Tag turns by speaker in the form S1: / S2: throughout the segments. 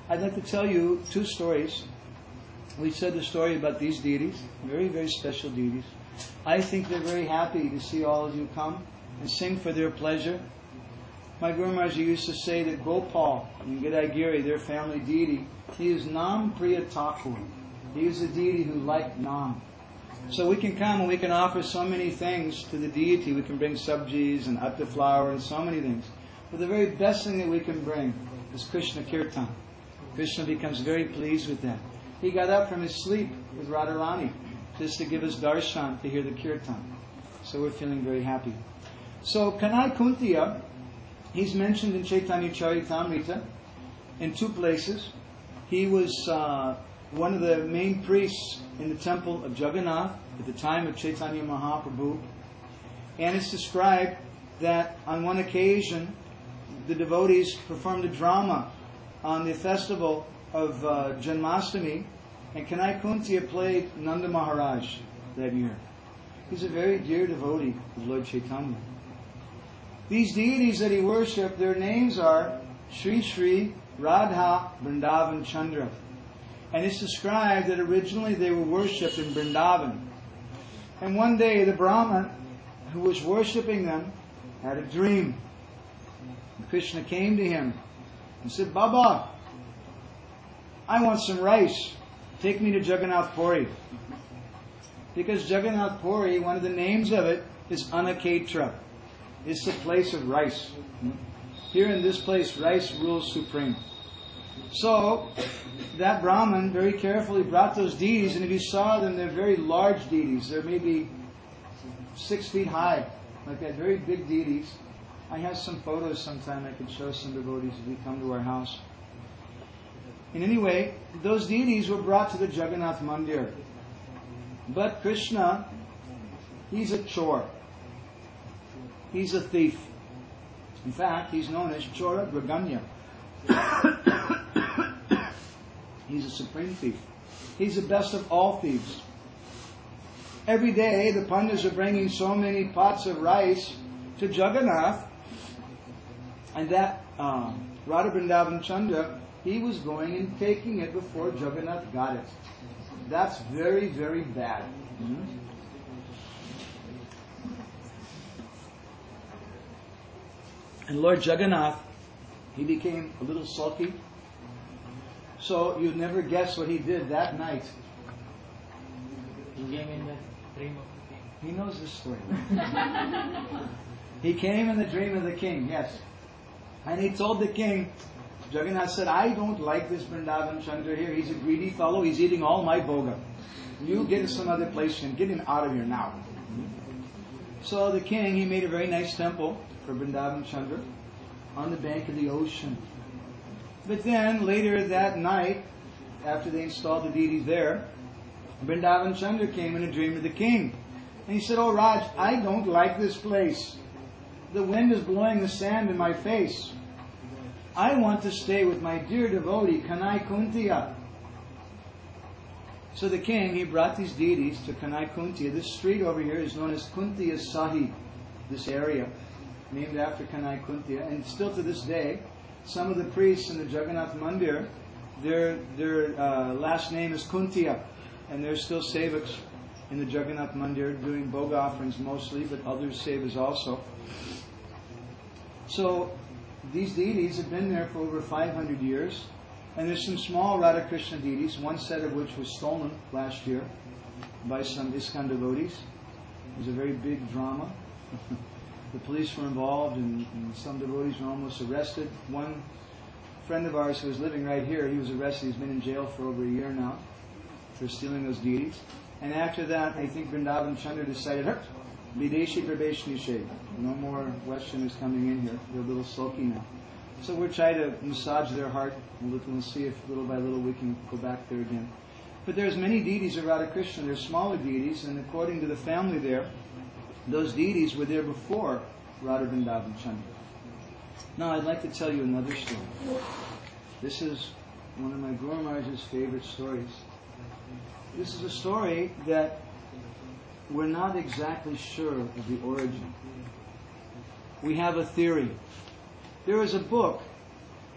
S1: I'd like to tell you two stories. We said the story about these deities, very, very special deities. I think they're very happy to see all of you come and sing for their pleasure. My Guru Maharaj used to say that Gopal in Gadaigiri, their family deity, he is Nam Priya Thakur. He is a deity who liked Nam. So we can come and we can offer so many things to the deity. We can bring sabjis and atta flour and so many things. But the very best thing that we can bring is Krishna Kirtan. Krishna becomes very pleased with that. He got up from his sleep with Radharani just to give us darshan, to hear the Kirtan. So we're feeling very happy. So Kanai Kuntiya, he's mentioned in Chaitanya Charitamrita in two places. He was one of the main priests in the temple of Jagannath at the time of Chaitanya Mahaprabhu. And it's described that on one occasion the devotees performed a drama on the festival of Janmashtami, and Kanai Kuntiya played Nanda Maharaj that year. He's a very dear devotee of Lord Chaitanya. These deities that he worshipped, their names are Sri Sri Radha Vrindavan Chandra. And it's described that originally they were worshipped in Vrindavan. And one day the Brahman who was worshipping them had a dream. And Krishna came to him and said, Baba, I want some rice. Take me to Jagannath Puri. Because Jagannath Puri, one of the names of it is Anaketra. It's the place of rice. Here in this place, rice rules supreme. So, that Brahman very carefully brought those deities, and if you saw them, they're very large deities. They're maybe 6 feet high, like that, very big deities. I have some photos sometime I could show some devotees if you come to our house. And anyway, those deities were brought to the Jagannath Mandir. But Krishna, he's a chore. He's a thief. In fact, he's known as Chora Graganya. He's a supreme thief. He's the best of all thieves. Every day, the Pandits are bringing so many pots of rice to Jagannath, and that Radha Vrindavan Chandra, he was going and taking it before Jagannath got it. That's very, very bad. And Lord Jagannath, he became a little sulky. So you'd never guess what he did that night.
S2: He came in the dream of the king.
S1: He knows this story. He came in the dream of the king, yes. And he told the king, Jagannath said, I don't like this Vrindavan Chandra here. He's a greedy fellow. He's eating all my bhoga. You get to some other place and get him out of here now. So the king, he made a very nice temple for Vrindavan Chandra on the bank of the ocean. But then, later that night, after they installed the deities there, Vrindavan Chandra came in a dream of the king. And he said, Oh Raj, I don't like this place. The wind is blowing the sand in my face. I want to stay with my dear devotee, Kanai Kuntiya. So the king, he brought these deities to Kanai Kuntiya. This street over here is known as Kuntiya Sahib, this area, named after Kanai Kuntiya. And still to this day, some of the priests in the Jagannath Mandir, their last name is Kuntiya. And they're still sevaks in the Jagannath Mandir doing bhoga offerings mostly, but others sevas also. So these deities have been there for over 500 years. And there's some small Radha Krishna deities, one set of which was stolen last year by some ISKCON devotees. It was a very big drama. The police were involved and some devotees were almost arrested. One friend of ours who was living right here, he was arrested. He's been in jail for over a year now for stealing those deities. And after that, I think Vrindavan Chandra decided, Videshi Pravesh Nishedh. No more Westerners coming in here. They're a little sulky now. So we're trying to massage their heart and we'll see if little by little we can go back there again. But there's many deities of Radha Krishna. There's smaller deities, and according to the family there, those deities were there before Radha Vrindavan Chandra. Now I'd like to tell you another story. This is one of my Guru Maharaj's favorite stories. This is a story that we're not exactly sure of the origin. We have a theory. There is a book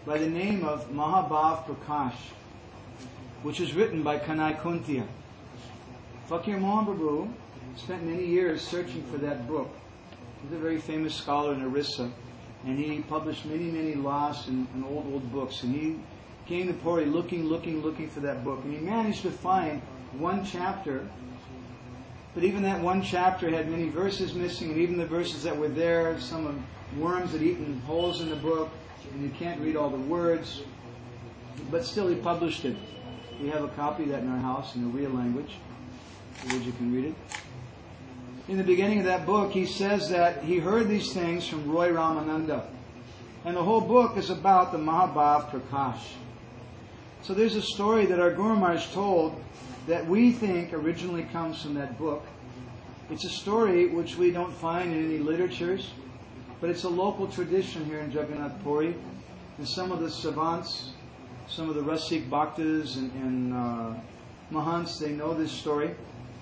S1: by the name of Mahabhav Prakash, which was written by Kanai Kuntia. Fakir Mahaprabhu spent many years searching for that book. He's a very famous scholar in Orissa, and he published many lost and old books. And he came to Puri looking for that book. And he managed to find one chapter, but even that one chapter had many verses missing, and even the verses that were there, some of worms had eaten holes in the book, and you can't read all the words. But still he published it. We have a copy of that in our house in the real language, so that you can read it. In the beginning of that book, he says that he heard these things from Roy Ramananda. And the whole book is about the Mahabhav Prakash. So there's a story that our Guru Maharaj told that we think originally comes from that book. It's a story which we don't find in any literatures, but it's a local tradition here in Jagannath Puri. And some of the savants, some of the Rasik Bhaktas and Mahants, they know this story.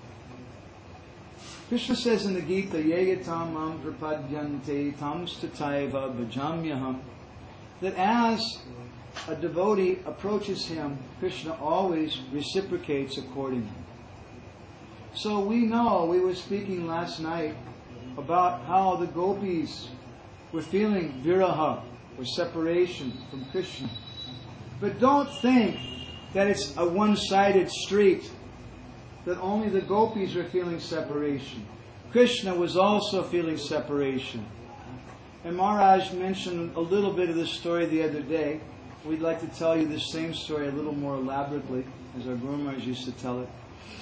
S1: Krishna says in the Gita, Yeyatam mam prapadyante tams tataiva bhajamyaham, that as a devotee approaches him, Krishna always reciprocates accordingly. So we know, we were speaking last night about how the gopis were feeling viraha, or separation from Krishna. But don't think that it's a one-sided street, that only the gopis were feeling separation. Krishna was also feeling separation. And Maharaj mentioned a little bit of this story the other day. We'd like to tell you this same story a little more elaborately, as our Guru Maharaj used to tell it.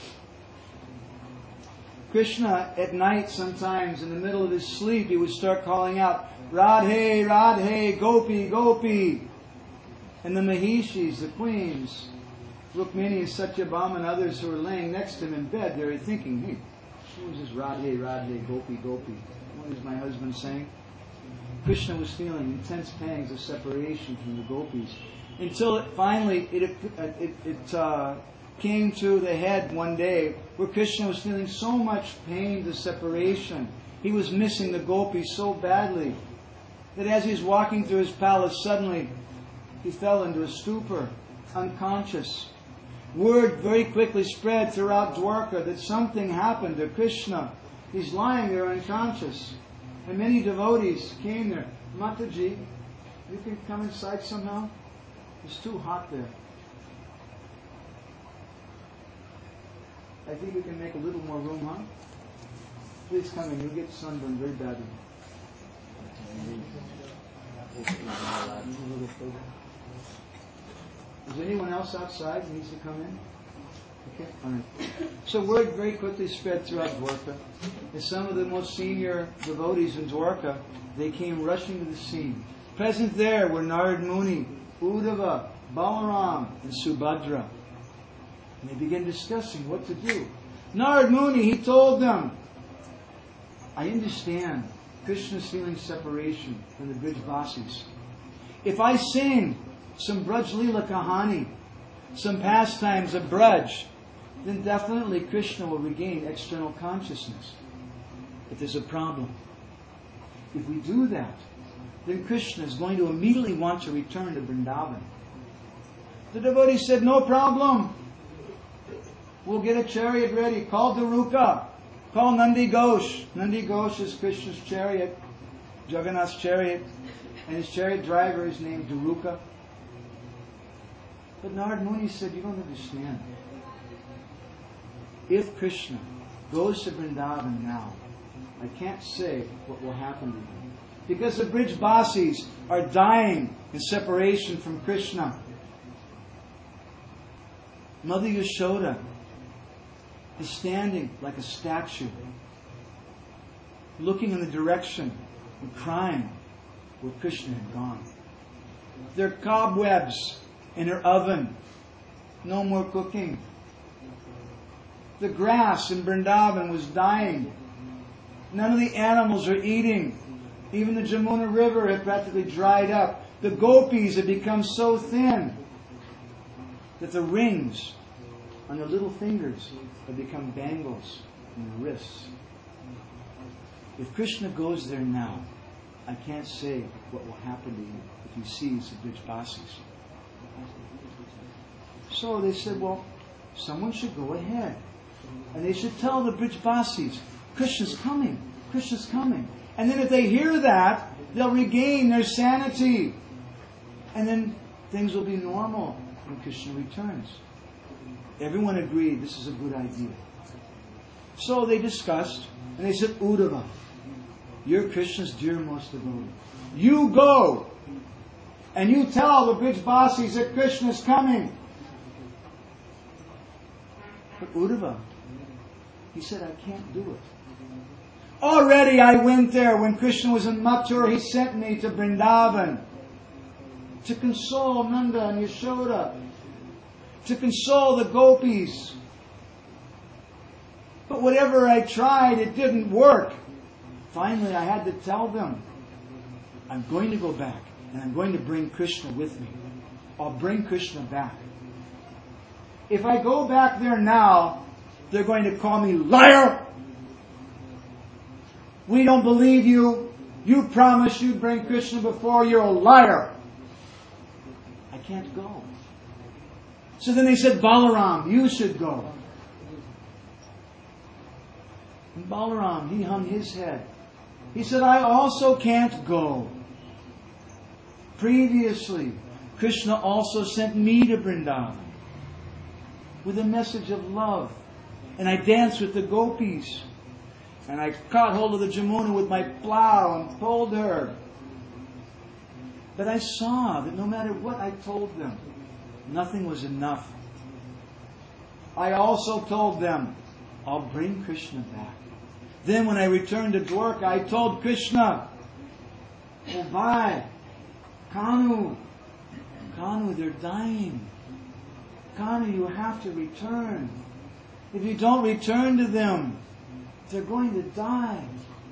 S1: Krishna, at night sometimes, in the middle of his sleep, he would start calling out, Radhe, Radhe, Gopi, Gopi. And the Mahishis, the queens, Rukmini and Satyabhama and others who were laying next to him in bed, they were thinking, hey, who is this Radhe, Radhe, Gopi, Gopi? What is my husband saying? Krishna was feeling intense pangs of separation from the gopis, until finally it came to the head one day where Krishna was feeling so much pain of separation. He was missing the gopis so badly that as he was walking through his palace, suddenly he fell into a stupor, unconscious. Word very quickly spread throughout Dwarka that something happened to Krishna. He's lying there unconscious. And many devotees came there. Mataji, you can come inside somehow? It's too hot there. I think we can make a little more room, huh? Please come in. You'll get sunburned very badly. Is anyone else outside who needs to come in? Okay, all right. So word very quickly spread throughout Dwarka. And some of the most senior devotees in Dwarka, they came rushing to the scene. Present there were Narad Muni, Uddhava, Balaram, and Subhadra. And they began discussing what to do. Narad Muni, he told them, I understand Krishna's feeling separation from the Brijvasis. If I sing some Braj Leela Kahani, some pastimes of Braj, then definitely Krishna will regain external consciousness. But there's a problem. If we do that, then Krishna is going to immediately want to return to Vrindavan. The devotee said, no problem. We'll get a chariot ready. Call Daruka. Call Nandi Ghosh. Nandi Ghosh is Krishna's chariot, Jagannath's chariot, and his chariot driver is named Daruka. But Narad Muni said, you don't understand. If Krishna goes to Vrindavan now, I can't say what will happen to him. Because the Brijvasis are dying in separation from Krishna. Mother Yashoda is standing like a statue, looking in the direction and crying where Krishna had gone. There are cobwebs in her oven. No more cooking. The grass in Vrindavan was dying. None of the animals are eating. Even the Jamuna River had practically dried up. The gopis had become so thin that the rings on their little fingers have become bangles on their wrists. If Krishna goes there now, I can't say what will happen to you if he sees the Brij Basis. So they said, well, someone should go ahead. And they should tell the Brij Basis, Krishna's coming. Krishna's coming. And then if they hear that, they'll regain their sanity. And then things will be normal when Krishna returns. Everyone agreed this is a good idea. So they discussed, and they said, Uddhava, you're Krishna's dearmost devotee. You go, and you tell the Brij Basis that Krishna's coming. But Uddhava, he said, I can't do it. Already I went there when Krishna was in Mathura. He sent me to Vrindavan to console Nanda and Yashoda, to console the gopis. But whatever I tried, it didn't work. Finally, I had to tell them, I'm going to go back and I'm going to bring Krishna with me. I'll bring Krishna back. If I go back there now, they're going to call me liar. We don't believe you. You promised you'd bring Krishna before. You're a liar. I can't go. So then they said, Balaram, you should go. And Balaram, he hung his head. He said, I also can't go. Previously, Krishna also sent me to Vrindavan with a message of love. And I danced with the gopis. And I caught hold of the Jamuna with my plow and pulled her. But I saw that no matter what I told them, nothing was enough. I also told them, I'll bring Krishna back. Then when I returned to Dwarka, I told Krishna, oh bhai, Kanu, they're dying. Kanu, you have to return. If you don't return to them, they're going to die.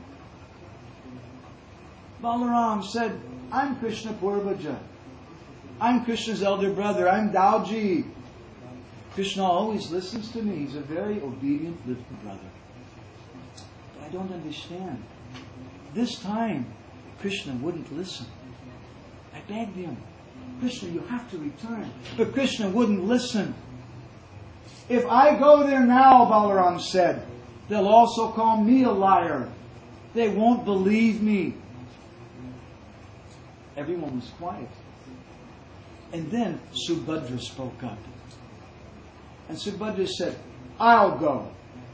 S1: Balaram said, I'm Krishna Purvaja. I'm Krishna's elder brother. I'm Dauji. Krishna always listens to me. He's a very obedient little brother. But I don't understand. This time, Krishna wouldn't listen. I begged him, Krishna, you have to return. But Krishna wouldn't listen. If I go there now, Balaram said, they'll also call me a liar. They won't believe me. Everyone was quiet. And then Subhadra spoke up. And Subhadra said, I'll go.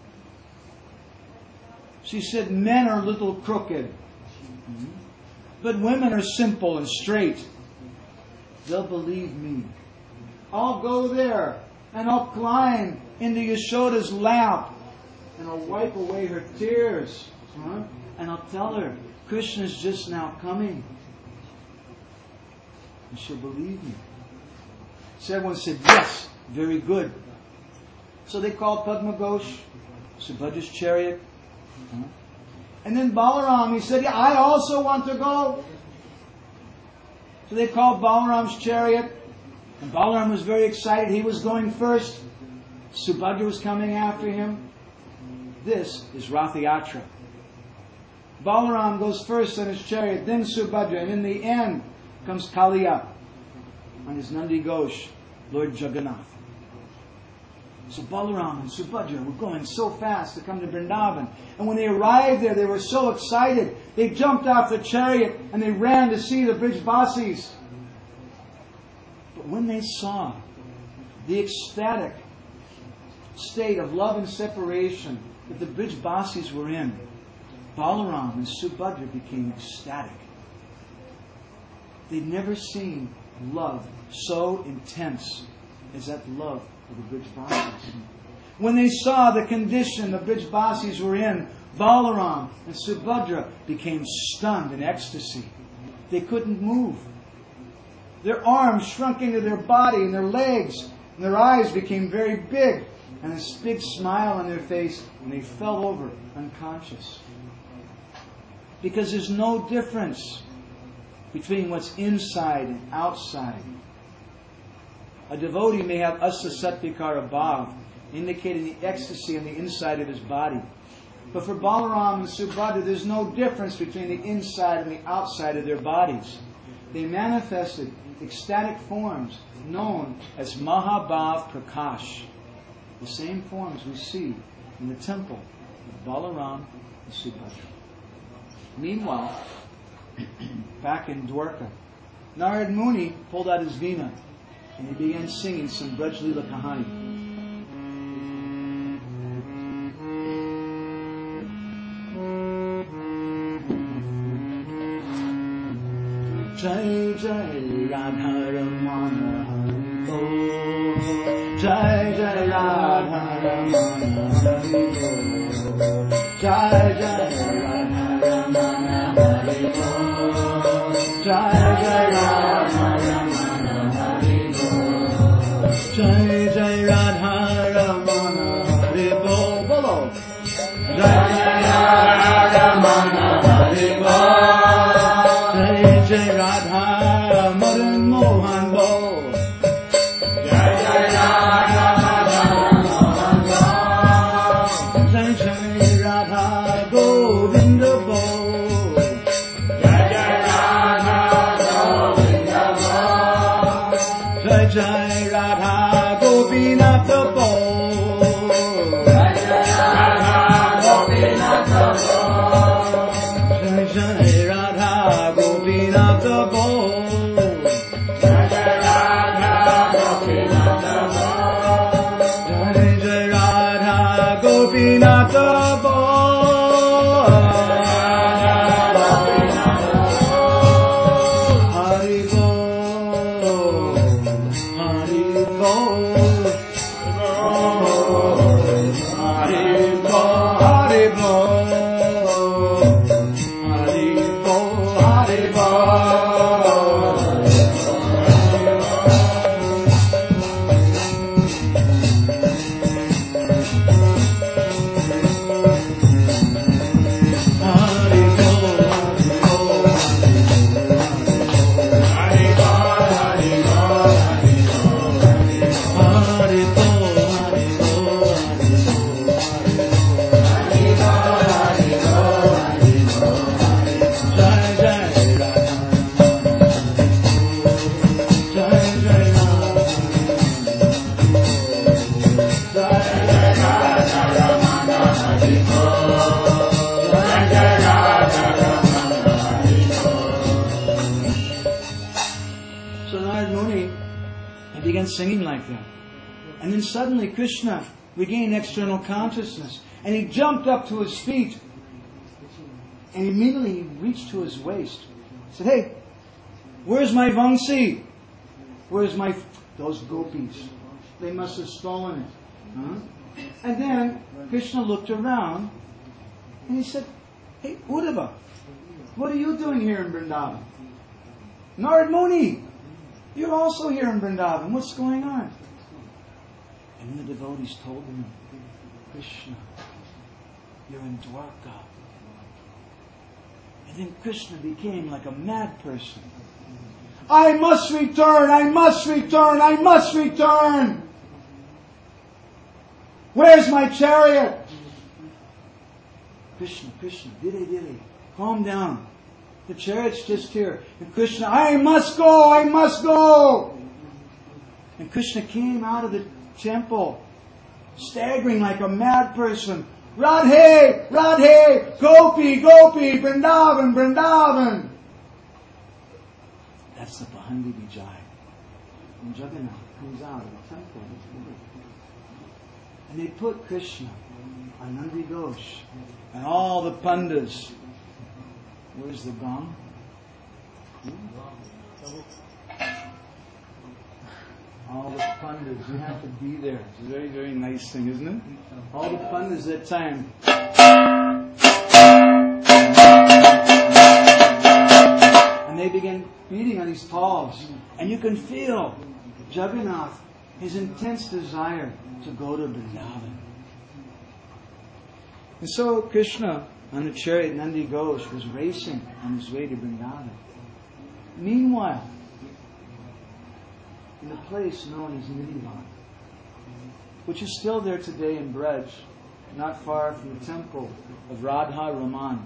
S1: She said, men are a little crooked. But women are simple and straight. They'll believe me. I'll go there and I'll climb into Yashoda's lap and I'll wipe away her tears. And I'll tell her, Krishna's just now coming. And she'll believe me. So everyone said, yes, very good. So they called Padma Ghosh, Subhadra's chariot. And then Balaram, he said, yeah, I also want to go. So they called Balaram's chariot. And Balaram was very excited. He was going first. Subhadra was coming after him. This is Rath Yatra. Balaram goes first on his chariot, then Subhadra, and in the end comes Kaliya on his Nandi Ghosh, Lord Jagannath. So Balaram and Subhadra were going so fast to come to Vrindavan. And when they arrived there, they were so excited. They jumped off the chariot and they ran to see the Brij Basis. But when they saw the ecstatic state of love and separation that the Brij Basis were in, Balaram and Subhadra became ecstatic. They'd never seen love so intense as that love of the Brij Basis. When they saw the condition the Brij Basis were in, Balaram and Subhadra became stunned in ecstasy. They couldn't move. Their arms shrunk into their body and their legs, and their eyes became very big, and this big smile on their face, and they fell over unconscious. Because there's no difference between what's inside and outside. A devotee may have asa satvikara bhav, indicating the ecstasy on the inside of his body. But for Balaram and Subhadra, there's no difference between the inside and the outside of their bodies. They manifested ecstatic forms known as Mahabhav Prakash. The same forms we see in the temple of Balaram and Subhadra. Meanwhile, back in Dwarka, Narad Muni pulled out his veena and he began singing some Braj Leela Kahani. Jai Jai Radha Ramana Hari Bol. Jai Jai Radha Ramana Hari Bol. Jai Jai Radha Ramana Hari Bol. Jai Jai Radha Ramana Hari Bol. Jai Jai Radha Ramana Hari Bol. Bolo. Jai Jai Radha Ramana Hari Bol. Jai Radha Madan Mohan Bo. Jai Jai Radha Madan Mohan Bo. Jai Jai Radha Govinda Bo. Jai Jai Radha Govinda Bo. Jai Jai Radha Gopinath Bo. Jai Jai Radha Gopinath Bo. Jai Jai Radha Gopinath Bo. Jai Jai Radha Gopinath Bo. Jai Jai Radha Gopinath Bo. Hari Bol, Hari Bol, Hari Bol, Hari Bol. Hari Bol. Singing like that. And then suddenly Krishna regained external consciousness and he jumped up to his feet and immediately he reached to his waist. He said, "Hey, where's my Vangsi? Where's my..." Those gopis. They must have stolen it. Huh? And then Krishna looked around and he said, "Hey, Uddhava, what are you doing here in Vrindavan? Narad Muni, you're also here in Vrindavan. What's going on?" And the devotees told him, "Krishna, you're in Dwarka." And then Krishna became like a mad person. "I must return! I must return! I must return! Where's my chariot?" Krishna, Krishna, Dire, calm down. The chariot's just here. And Krishna, "I must go! I must go!" And Krishna came out of the temple, staggering like a mad person. "Radhe! Radhe! Gopi! Gopi! Vrindavan! Vrindavan!" That's the Pahandi Vijay. And Jagannath comes out of the temple. And they put Krishna on Nandi Ghosh and all the pandas. Where's the gong? All the pandas, you have to be there. It's a very, very nice thing, isn't it? All the pandas that time. And they begin beating on these palms. And you can feel Jagannath, his intense desire to go to Vrindavan. And so Krishna, on the chariot Nandi Ghosh, was racing on his way to Vrindavan. Meanwhile, in a place known as Nidhivan, which is still there today in Braj, not far from the temple of Radha Raman.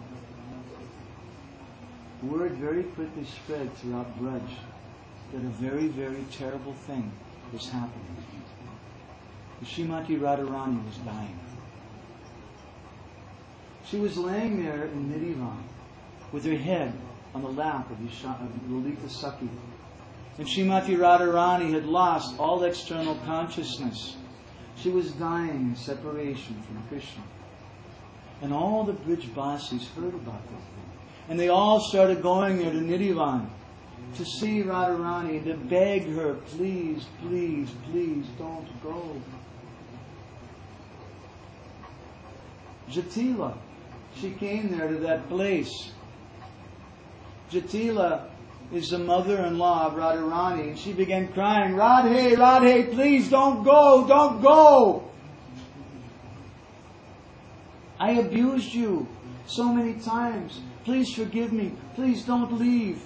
S1: The word very quickly spread throughout Braj that a very, very terrible thing was happening. Srimati Radharani was dying. She was laying there in Nidhivan with her head on the lap of Lalita Sakhi. And Srimati Radharani had lost all external consciousness. She was dying in separation from Krishna. And all the Brijbasis heard about that thing. And they all started going there to Nidhivan to see Radharani and to beg her, please, please, please don't go. Jatila, she came there to that place. Jatila is the mother-in-law of Radharani, and she began crying, Radhe, Radhe, please don't go, don't go. I abused you so many times. Please forgive me. Please don't leave.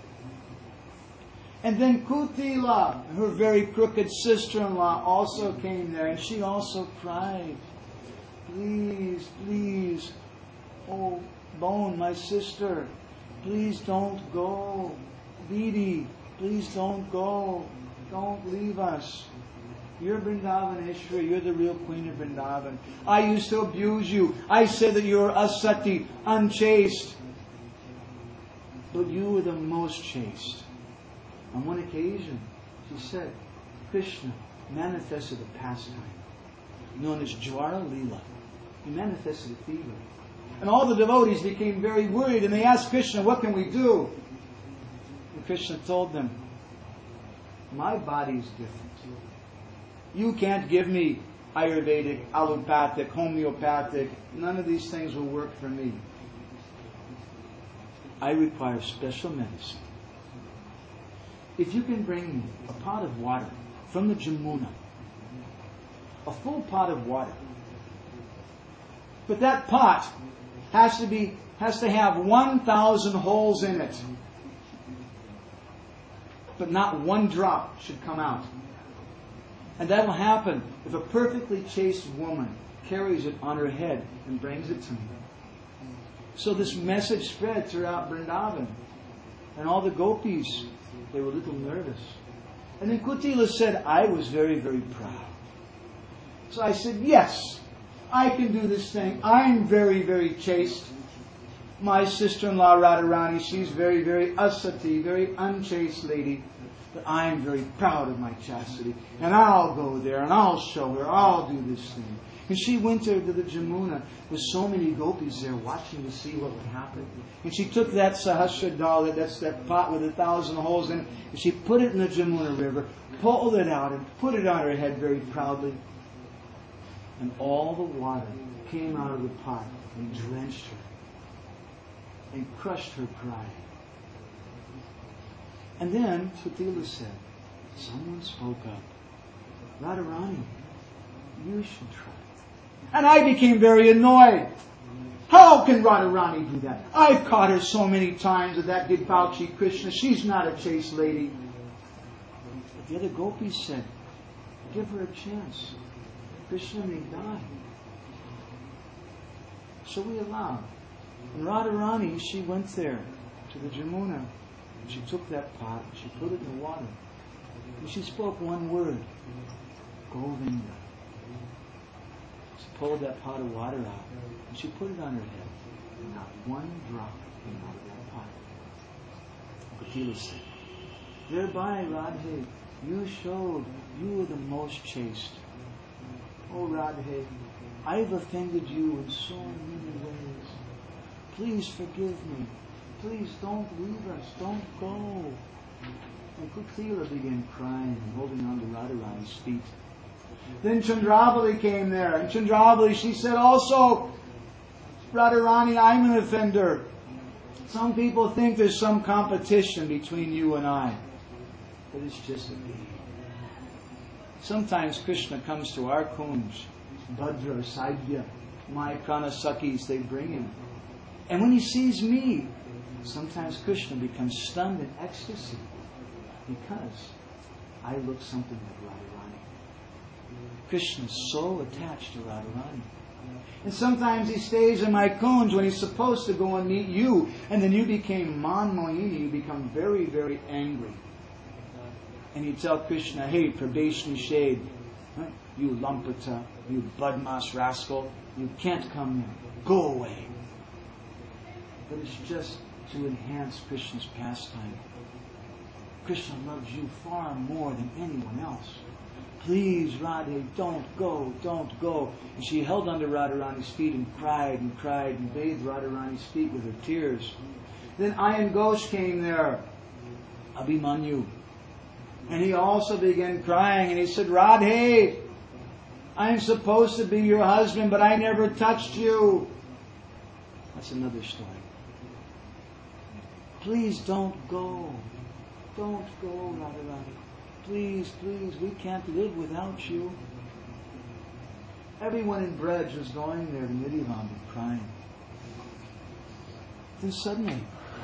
S1: And then Kutila, her very crooked sister-in-law, also came there, and she also cried, please, please, oh, Bone, my sister, please don't go. Didi, please don't go. Don't leave us. You're Vrindavaneshwari. You're the real queen of Vrindavan. I used to abuse you. I said that you were asati, unchaste. But you were the most chaste. On one occasion, she said, Krishna manifested a pastime known as Jwara Leela. He manifested a fever. And all the devotees became very worried, and they asked Krishna, what can we do? And Krishna told them, my body is different. You can't give me Ayurvedic, allopathic, homeopathic. None of these things will work for me. I require special medicine. If you can bring me a pot of water from the Jamuna, a full pot of water, but that pot has to have 1,000 holes in it, but not one drop should come out. And that will happen if a perfectly chaste woman carries it on her head and brings it to me. So this message spread throughout Vrindavan. And all the gopis, they were a little nervous. And then Kutila said, I was very, very proud. So I said, yes, I can do this thing. I'm very, very chaste. My sister-in-law Radharani, she's very, very asati, very unchaste lady. But I am very proud of my chastity. And I'll go there and I'll show her. I'll do this thing. And she went to the Jamuna with so many gopis there watching to see what would happen. And she took that Sahasra Dal, that's that pot with 1,000 holes in it, and she put it in the Jamuna River, pulled it out and put it on her head very proudly. And all the water came out of the pot and drenched her and crushed her pride. And then Kutila said, someone spoke up. Radharani, you should try. And I became very annoyed. How can Radharani do that? I've caught her so many times with that debauchee Krishna. She's not a chaste lady. But the other gopis said, give her a chance. Krishna may die. So we allowed. And Radharani, she went there to the Jamuna. She took that pot, she put it in the water, and she spoke one word, Govinda. She pulled that pot of water out, and she put it on her head, and not one drop came out of that pot. Kutila said, thereby, Radhe, you showed you were the most chaste. Oh, Radhe, I've offended you in so many ways. Please forgive me. Please don't leave us. Don't go. And Kutila began crying and holding on to Radharani's feet. Then Chandravali came there. And Chandravali, she said also, Radharani, I'm an offender. Some people think there's some competition between you and I. But it's just a game. Sometimes Krishna comes to our kunj. Bhadra, Saidya, my Pranasakis, they bring him. And when he sees me, sometimes Krishna becomes stunned in ecstasy because I look something like Radharani. Krishna is so attached to Radharani. And sometimes he stays in my kunj when he's supposed to go and meet you, and then you became manmohini, you become very, very angry. And you tell Krishna, hey, Prabesh Nishad, you Lampata, you Badmas rascal, you can't come in, go away. But it's just to enhance Krishna's pastime. Krishna loves you far more than anyone else. Please, Radhe, don't go, don't go. And she held onto Radharani's feet and cried and bathed Radharani's feet with her tears. Then Ayan Ghosh came there, Abhimanyu. And he also began crying and he said, Radhe, I'm supposed to be your husband, but I never touched you. That's another story. Please don't go. Don't go, Radharani. Please, please, we can't live without you. Everyone in Braj was going there to Nidhivam crying. Then suddenly,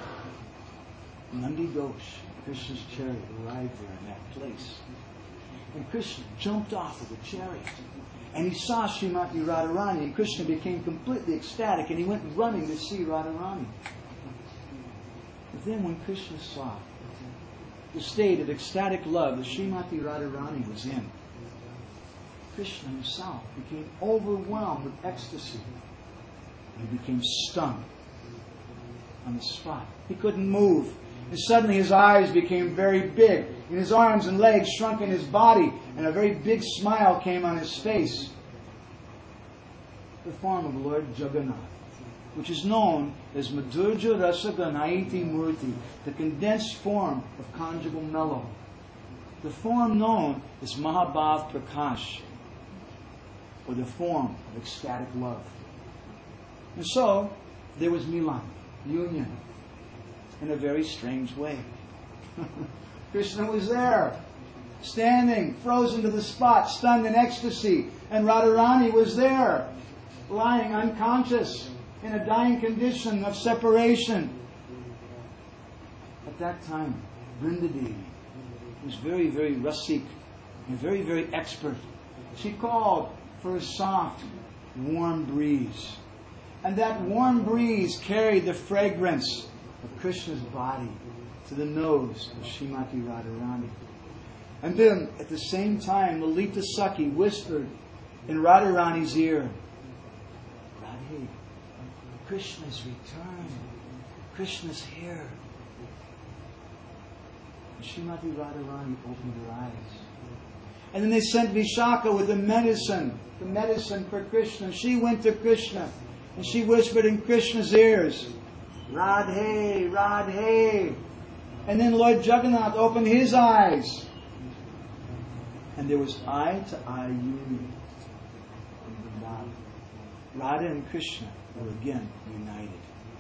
S1: Nandi Ghosh, Krishna's chariot, arrived there in that place. And Krishna jumped off of the chariot. And he saw Srimati Radharani, and Krishna became completely ecstatic, and he went running to see Radharani. But then when Krishna saw the state of ecstatic love that Srimati Radharani was in, Krishna himself became overwhelmed with ecstasy. And he became stunned on the spot. He couldn't move. And suddenly his eyes became very big, and his arms and legs shrunk in his body, and a very big smile came on his face. The form of Lord Jagannath, which is known as Madhurja Rasa Ganaiti Murti, the condensed form of conjugal mellow. The form known as Mahabhav Prakash, or the form of ecstatic love. And so, there was Milan, union, in a very strange way. Krishna was there, standing, frozen to the spot, stunned in ecstasy, and Radharani was there, lying unconscious, in a dying condition of separation. At that time, Vrindadevi was very, very rasik and very, very expert. She called for a soft, warm breeze. And that warm breeze carried the fragrance of Krishna's body to the nose of Srimati Radharani. And then, at the same time, Lalita Sakhi whispered in Radharani's ear, Radhe, Krishna's returned. Krishna's here. And Srimati Radharani opened her eyes. And then they sent Vishaka with the medicine for Krishna. She went to Krishna and she whispered in Krishna's ears, Radhe, Radhe. And then Lord Jagannath opened his eyes. And there was eye-to-eye union in Vrindavan. Radha and Krishna were again united.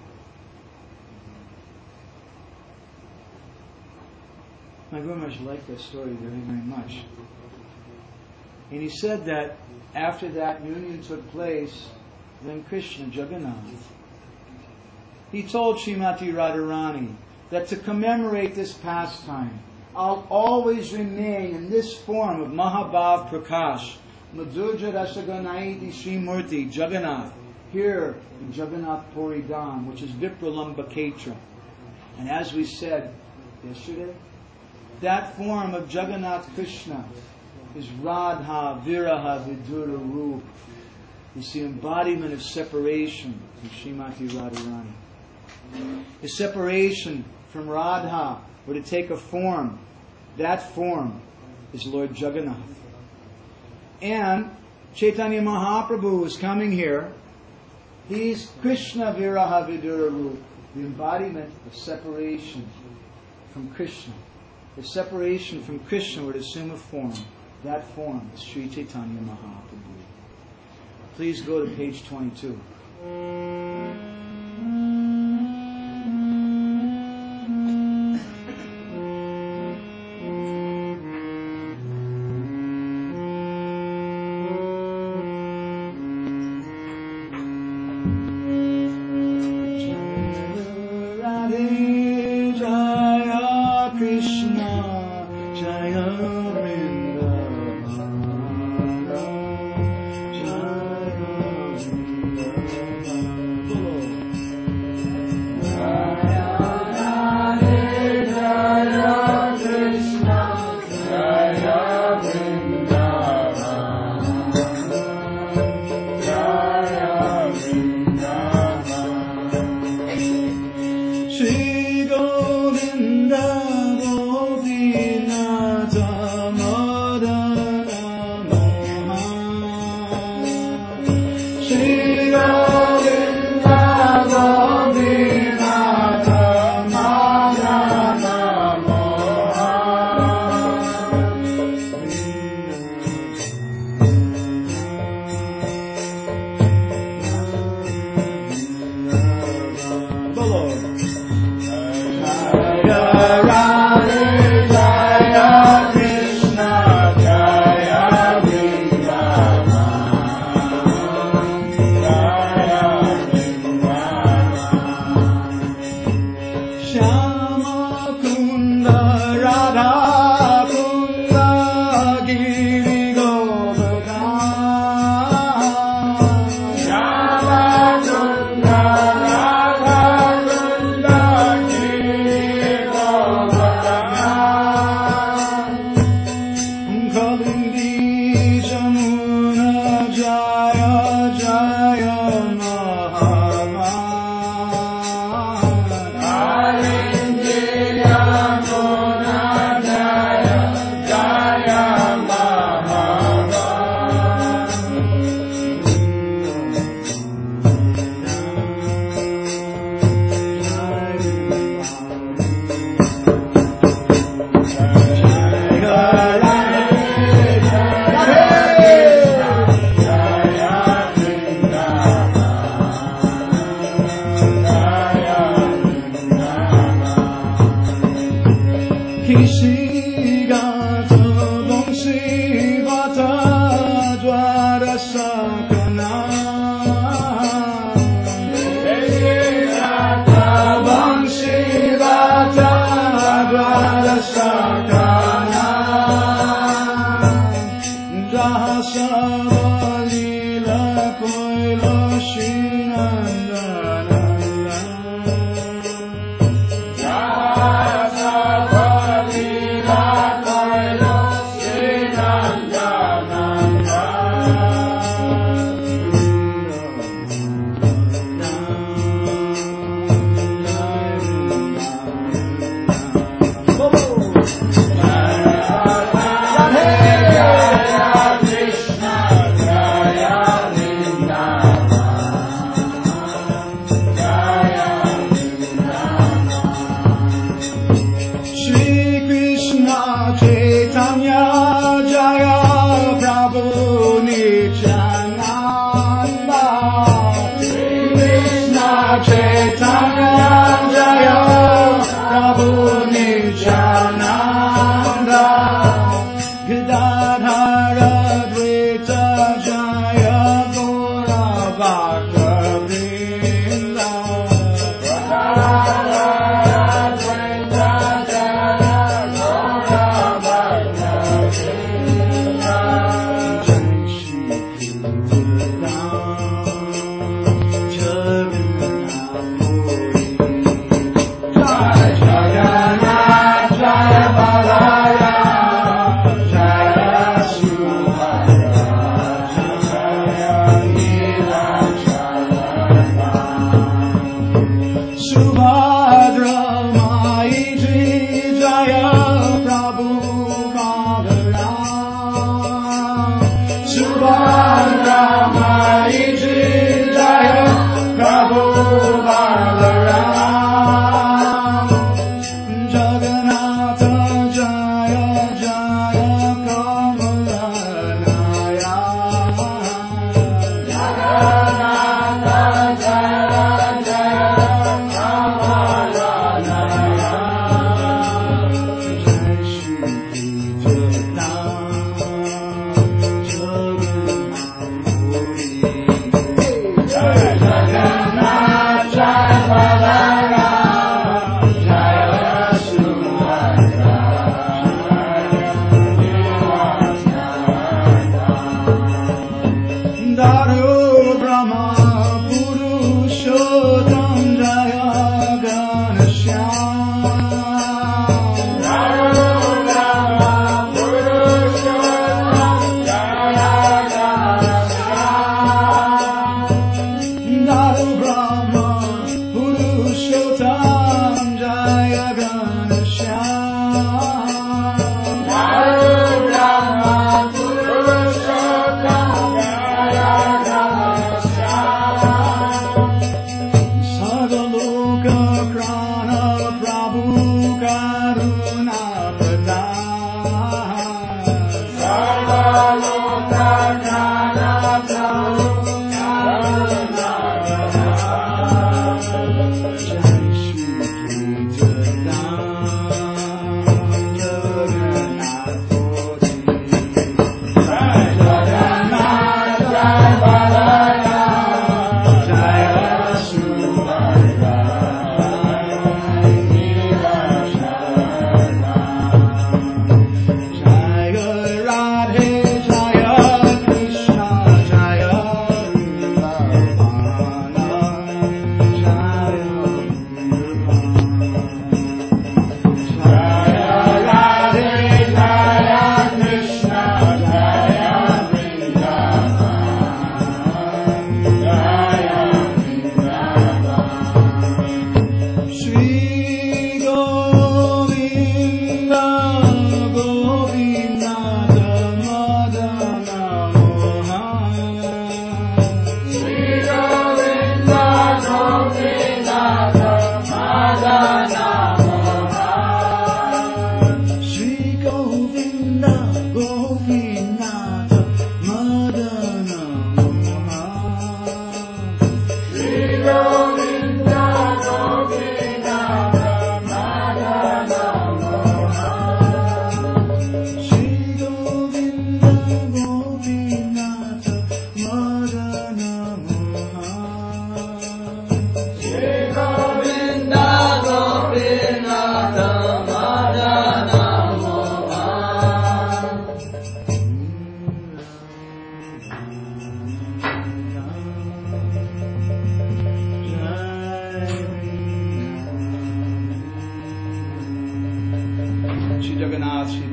S1: My Guru Maharaj liked that story very, very much. And he said that after that union took place, then Krishna, Jagannath, he told Srimati Radharani that to commemorate this pastime, I'll always remain in this form of Mahabhav Prakash, Madhurja Rasaganaiti Srimurti, Jagannath, here in Jagannath Puri Dham, which is Vipralambakhetra. And as we said yesterday, that form of Jagannath Krishna is Radha Viraha Vidura Roop. It's the embodiment of separation from Srimati Radharani. The separation from Radha were to take a form. That form is Lord Jagannath. And Chaitanya Mahaprabhu is coming here. He's Krishna Viraha Vidura Roop, the embodiment of separation from Krishna. The separation from Krishna were to assume a form. That form is Sri Chaitanya Mahaprabhu. Please go to page 22.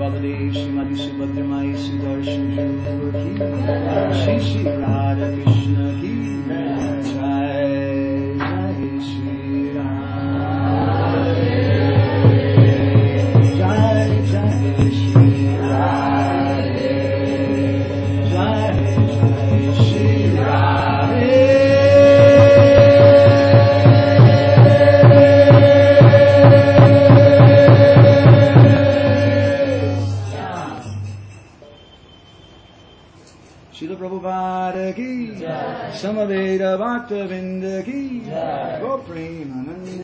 S1: Bhavade Srimati Subhadramai Sudarshan Shur ki Shri Shri Radha Krishna ki Jai Jai Shri Radhe Jai Jai Shri Radhe Jai Jai Shri Radhe Srila Prabhupada ki Samaveda Bhakta Vrinda ki Go Premanand